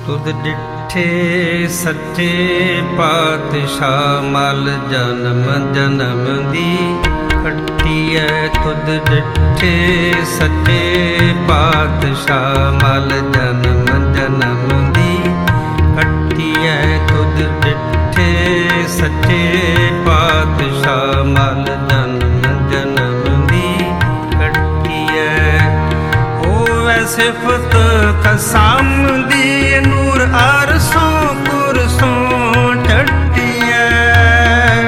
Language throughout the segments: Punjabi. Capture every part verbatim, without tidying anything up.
ਤੁਧ ਡਿਠੇ ਸੱਚੇ ਪਾਤਸ਼ਾਹ ਮਲ ਜਨਮ ਜਨਮ ਦੀ ਖੱਟੀ ਐ। ਤੁਧ ਡਿਠੇ ਸੱਚੇ ਪਾਤਸ਼ਾਹ ਮਲ ਜਨਮ ਜਨਮ ਦੀ ਖੱਟੀ ਐ। ਤੁਧ ਡਿਠੇ ਸੱਚੇ ਪਾਤਸ਼ਾਹ ਮਲ ਜਨਮ ਜਨਮ ਦੀ ਖੱਟੀ ਐ। ਹੋਵੇ ਸਿਫਤ ਕਸਮ ਦੀ ਨੂਰ ਅਰਸੋਂ ਕੁਰਸੋਂ ਟੱਟੀ ਐ।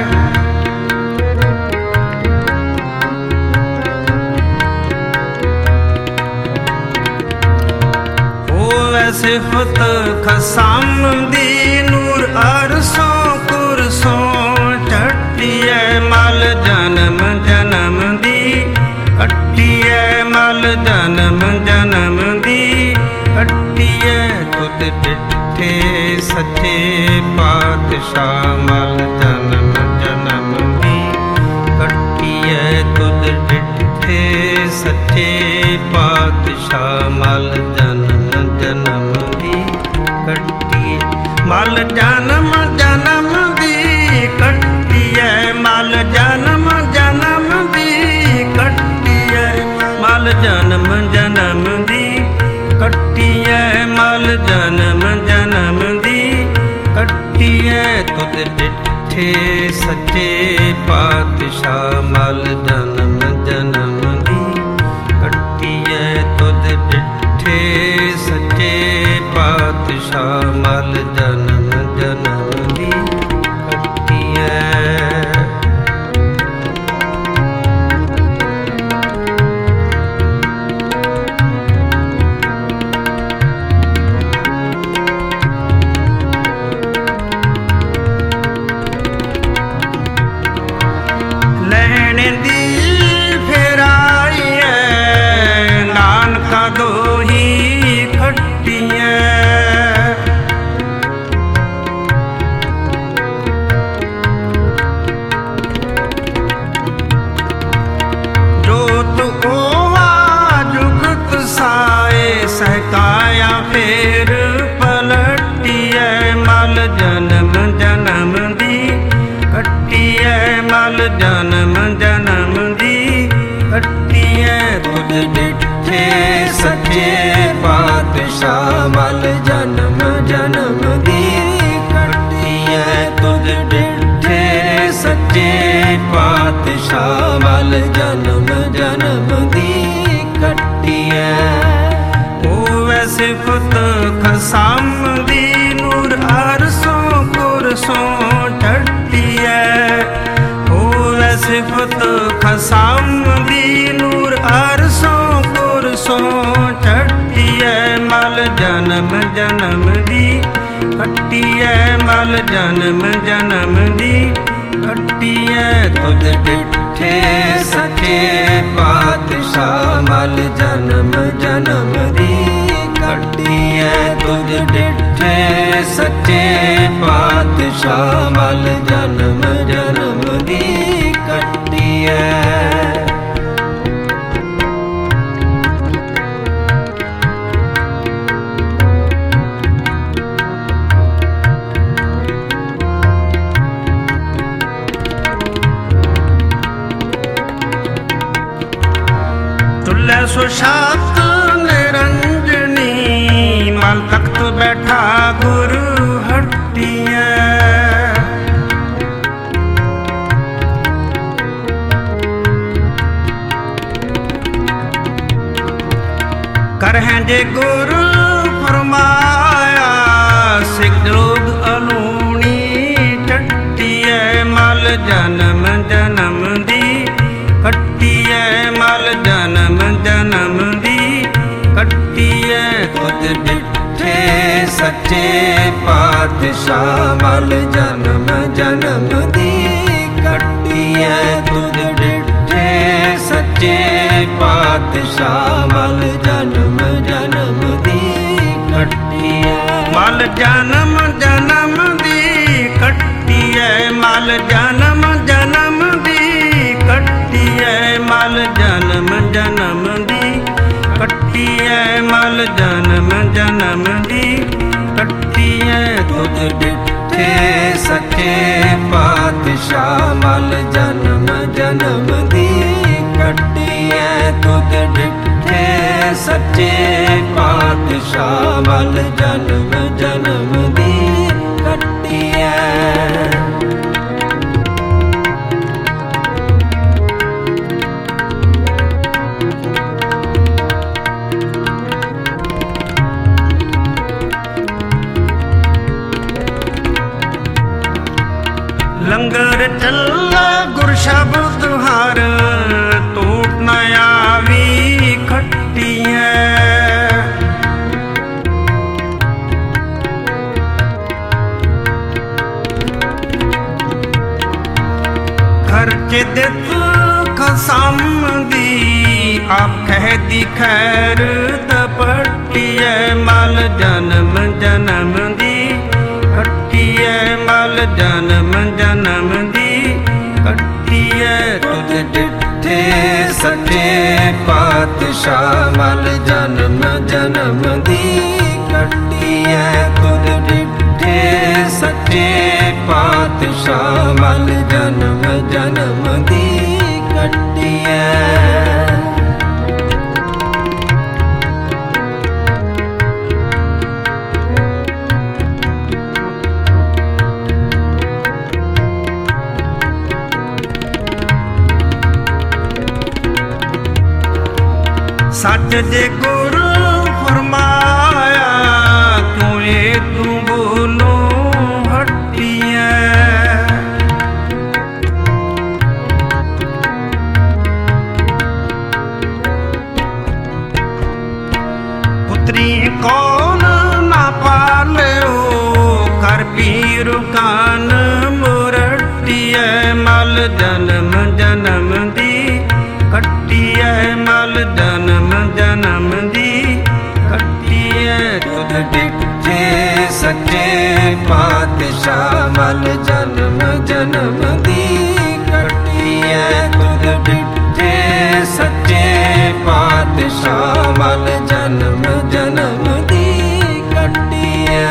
ਹੋਵੇ ਸਿਫਤ ਕਸਮ ਦੀ ਨੂਰ ਅਰਸੋਂ ਕੁਰਸੋਂ ਟੱਟੀ ਐ। ਮਲ ਜਨਮ ਜਨਮ ਦੀ ਖੱਟੀ ਐ। ਮਲ ਜਨਮ ਜਨਮ ਦੀ ਖੱਟੀ ਐ। ਤੁਧ ਡਿਠੇ ਸੱਚੇ ਪਾਤਸ਼ਾਹ ਮਲ ਜਨਮ ਜਨਮ ਦੀ ਖੱਟੀ ਐ। ਤੁਧ ਡਿਠੇ ਸੱਚੇ ਪਾਤਸ਼ਾਹ ਮਲ ਜਨਮ ਜਨਮ ਦੀ ਖੱਟੀ ਐ। ਮਲ ਜਨਮ ਜਨਮ ਦੀ ਖੱਟੀ ਐ। ਮਲ ਜਨਮ ਜਨਮ ਦੀ ਖੱਟੀ ਐ। ਮਲ ਜਨਮ ਜਨਮ ਦੀ ਖੱਟੀ ਐ। ਮਲ ਜਨਮ ਜਨਮ ਦੀ ਖੱਟੀ ਐ। ਤੁਧ ਡਿਠੇ ਸੱਚੇ ਪਾਤਸ਼ਾਹ ਮਲ ਜਨਮ ਜਨਮ ਦੀ ਖੱਟੀ ਐ। ਤੁਧ ਡਿਠੇ ਸੱਚੇ ਪਾਤਸ਼ਾਹ ਮਲ ਜਨਮ ਜਨਮ ਦੀ ਖੱਟੀ ਐ। ਸਹਿਕਾਇਆ ਫੇਰ ਪਲਟੀ ਐ। ਮਲ ਜਨਮ ਜਨਮ ਦੀ ਖੱਟੀ ਐ। ਮਲ ਜਨਮ ਜਨਮ ਦੀ ਖੱਟੀ ਐ। ਤੁਧ ਡਿਠੇ ਸੱਚੇ ਪਾਤਸ਼ਾਹ ਮਲ ਜਨਮ ਜਨਮ ਦੀ ਖੱਟੀ ਐ। ਤੁਧ ਡਿਠੇ ਸੱਚੇ ਪਾਤਸ਼ਾਹ ਮਲ ਜਨਮ ਜਨਮ ਦੀ ਖੱਟੀ ਐ। ਸਿਫਤ ਕਸਮ ਦੀ ਨੂਰ ਅਰਸੋਂ ਕੁਰਸੋਂ ਟੱਟੀ ਐ। ਹੋਵੇ ਸਿਫਤ ਕਸਮ ਦੀ ਨੂਰ ਅਰਸੋਂ ਕੁਰਸੋਂ ਟੱਟੀ ਐ। ਮਲ ਜਨਮ ਜਨਮ ਦੀ ਖੱਟੀ ਐ। ਮਲ ਜਨਮ ਜਨਮ ਦੀ ਖੱਟੀ ਐ। ਤੁਧ ਡਿਠੇ ਸੱਚੇ ਪਾਤਸ਼ਾਹ ਮਲ ਜਨਮ ਜਨਮ ਦੀ ਖੱਟੀ ਐ। ਤੁਧ ਡਿਠੇ ਸੱਚੇ ਪਾਤਸ਼ਾਹ ਮਲ ਜਨਮ ਜਨਮ ਦੀ ਖੱਟੀ ਐ। ਤੁਲੈ ਸੁਸ਼ਾਤ ਨਿਰੰਜਨੀ ਮਲ ਤਖਤ ਬੈਠਾ ਗੁਰੂ ਹੱਟੀ ਐ। ਕਰਹਿ ਜੇ ਗੁਰੂ ਫਰਮਾਇਆ ਸਿੱਖ ਲੋਗ ਅਲੂਣੀ ਟੱਟੀ ਐ। ਮਲ ਜਨਮ ਜਨਮ ਦੀ ਖੱਟੀ ਐ। ਮਲ ਜਨਮ ਜਨਮ ਦੀ ਖੱਟੀ ਐ। ਤੁਧ ਡਿਠੇ ਸੱਚੇ ਪਾਤਸ਼ਾਹ ਮਲ ਜਨਮ ਜਨਮ ਦੀ ਖੱਟੀ ਐ। ਤੁਧ ਡਿਠੇ ਸੱਚੇ ਪਾਤਸ਼ਾਹ ਮਲ ਜਨਮ ਜਨਮ ਦੀ ਖੱਟੀ ਐ। ਮਲ ਜਨਮ ਜਨਮ ਦੀ ਖੱਟੀ ਐ। ਮਲ ਜਨਮ ਜਨਮ ਦੀ ਖੱਟੀ ਐ। ਮਲ ਜਨਮ ਜਨਮ ਦੀ ਖੱਟੀ ਐ। ਮਲ ਜਨਮ ਜਨਮ ਦੀ ਖੱਟੀ डिठे सच्चे पातशाह मल जन्म जन्म दी कट्टिए तुद डिठे सच्चे पातशाह मल जन्म जन्म दी कट्टिए लंगर चला गुर शब्द हर टूट न आवी खट्टियां खर्चे दित खसम दी आप कह दी खैर तपट्टिए मल जन्म जन्म दी कट्टिए मल जन्म जन्म दी कट्टिए तुझ डिठे सच्चे पातशाह मल जन्म जन्म दी कट्टिए तुझ डिठे सच्चे पातशाह मल जन्म जन्म दी कट्टिए सच जे गुरु फरमाया क्यों ये तू बोलो हट्टियां पुत्री कौन ना पाले कर पीर कान मुरट्टिए मल जन्म जन्म दी कट्टिए मल जन्म जन्म दी कट्टिए तुद डिठे सच्चे पातशाह मल जन्म जन्म दी कट्टिए तुद डिठे सच्चे पातशाह मल जन्म जन्म दी कट्टिए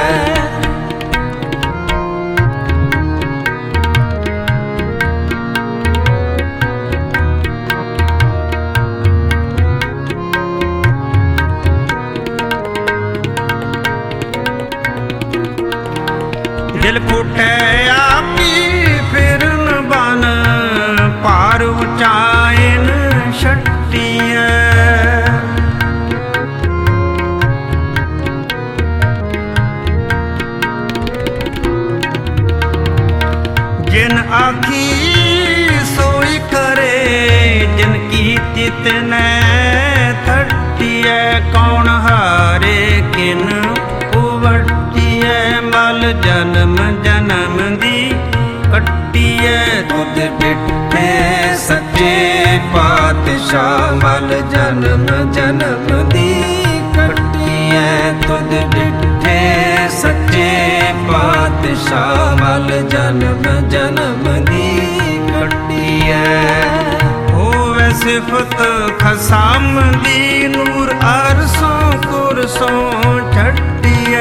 दिल फुटे आपी फिरन बन पार उचाइन शट्टियां जिन आखी सोई करे जिन की चित ने थट्टिए कौन हारे किन उवट्टिए मल जन्म जन्म दी कट्टिए तुद डिठे सच्चे पातशाह मल जन्म जन्म दी कट्टिए तुद डिठे सच्चे पातशाह मल जन्म जन्म दी कट्टिए होवे सिफत खसाम दी नूर अरसों कुरसों छट्टिए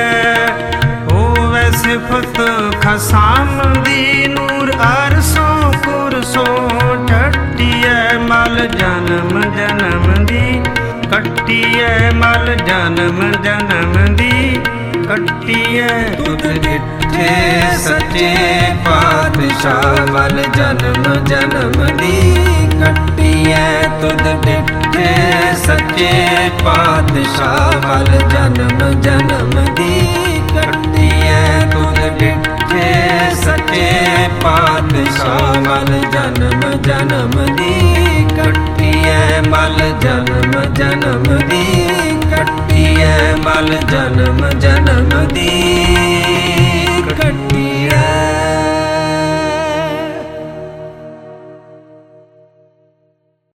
सिफत खसाम दी नूर अरसों कुरसों छट्टिए मल जन्म जन्म दी कट्टिए मल जन्म जन्म दी कट्टिए तुद डिठे सच्चे पातशाह मल जन्म जन्म दी कट्टिए तुद डिठे सच्चे पातशाह मल जन्म जन्म दी कट्टिए तुद डिठे सच्चे पातशाह मल जन्म जन्म दी कट्टिए मल जन्म जन्म दी कट्टिए मल जन्म जन्म